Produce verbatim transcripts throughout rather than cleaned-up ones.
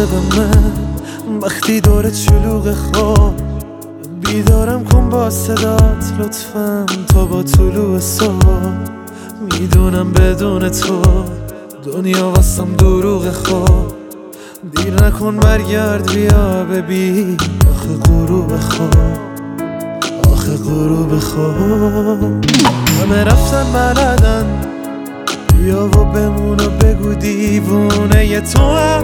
عاشقمه وقتی دورت شلوغ خواب بیدارم کن با صدات لطفاً تا با طلوع صبح. میدونم بدون تو دنیا واسم دروغ خواب. دیر نکن برگرد بیا ببین آخه غروب خواب، آخه غروب خواب. همه رفتن بلدن بیا و بمون و بگو دیوونه ی تو هم.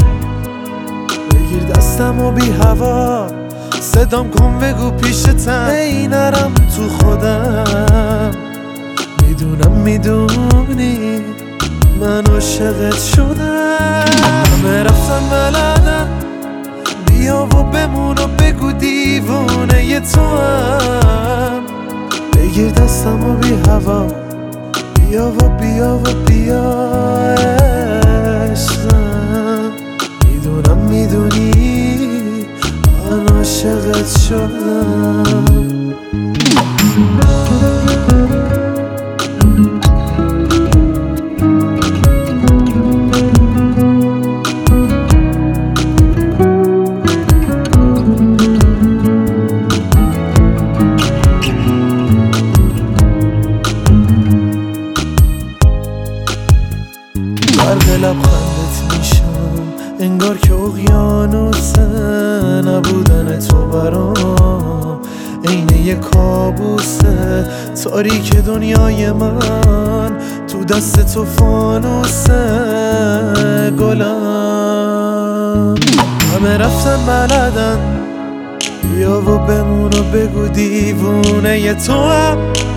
بگیر دستم و بی هوا صدام کن بگو پیشتم ای نرم تو خودم. میدونم میدونی من عاشقت شدم. همه رفتن بلدن بیا و بمون و بگو دیوونه ی تو هم. بگیر دستم و بی هوا بیا و بیا و بیا عشقم. میدونم میدونی من عاشقت شدم. برق لبخندت میشم انگار که اقیانوسه. نبودن تو برام عین یه کابوسه. تاریک دنیای من تو دست تو فانوسه. گلم همه رفتن بلدن بیا و بمون و بگو دیوونه ی تو هم.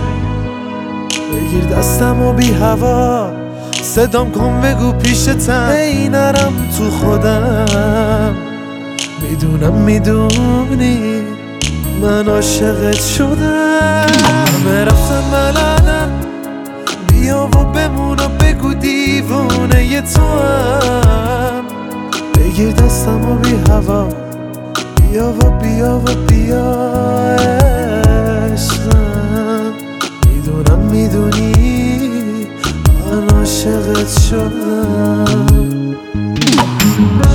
بگیر دستم و بی هوا صدام کن بگو پیشتم ای نرم تو خودم. میدونم میدونی من عاشقت شدم. همه رفتن بلدن بیا و بمون و بگو دیوونه ی تو هم. بگیر دستم و بی هوا بیا و بیا و بیا عشقم. میدونم میدونی من عاشقت شدم.